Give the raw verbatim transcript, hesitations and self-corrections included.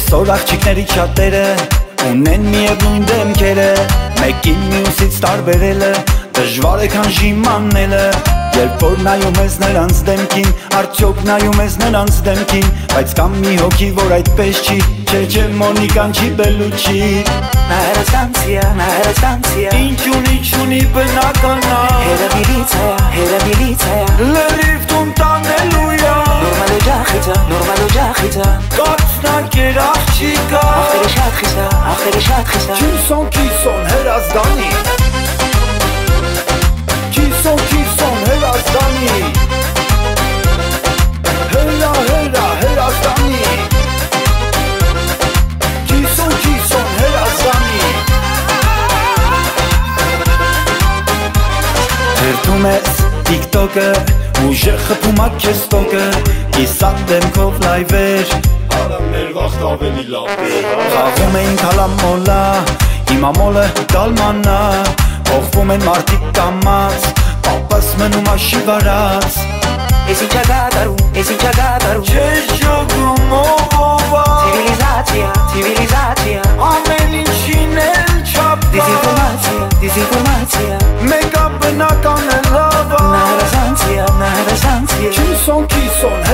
Այսօր աղջիկների չատերը ունեն միևնույն դեմքերը, մեկին մյուսից տարբերելը դժվար է քան ժիմաննելը։ Երբ որ նայում ես նրանց դեմքին, արդյոք նայում ես նրանց դեմքին, բայց կամ մի հոգի, որ այդպես չի, չէ չէ Մոնիկան չի Բելուչի։ Նա հեռաստանցիա, նա հեռաստանցիա, ինչ ունի չունի բնականա, հերավիլիցայա, հերավիլիցայա, լրիվ տուն տանելույա, նորմալ օջախիցա, նորմալ օջախիցա, կացնակեր աղջիկա, ախտերի շատ խիսա, ախտերի շատ խիսա, Քիսոն քիսոն հերազդանի, Քիսոն քիսոն հերազդանի, Հերա հերա հերազդանի, Քիսոն քիսոն հերազդանի։ Հերթում ես տիկտոկը, ուժեղ խփում ա քեզ տոկը, Կիսատ դեմքով լայվեր, Մեր վաղտ ավելի լավ է։ Խաղում էին կալամոլա, հիմա մոլը դալմանա, Փոխվում են մարդիկ կամած, պապաս մնում ա շիվարած։ Ես ինչ ագատարում, ես ինչ ագատարում, Չես ջոգում ովովա, Ցիվիլիզացիա, ցիվիլիզացիա, ամեն ինչին էլ չապա, դիզինֆորմացիա, դիզինֆորմացիա, Մեկա բնական է լավա, նա հեռաստանցիա, նա հեռաստանցիա, Քիսոն քիսոն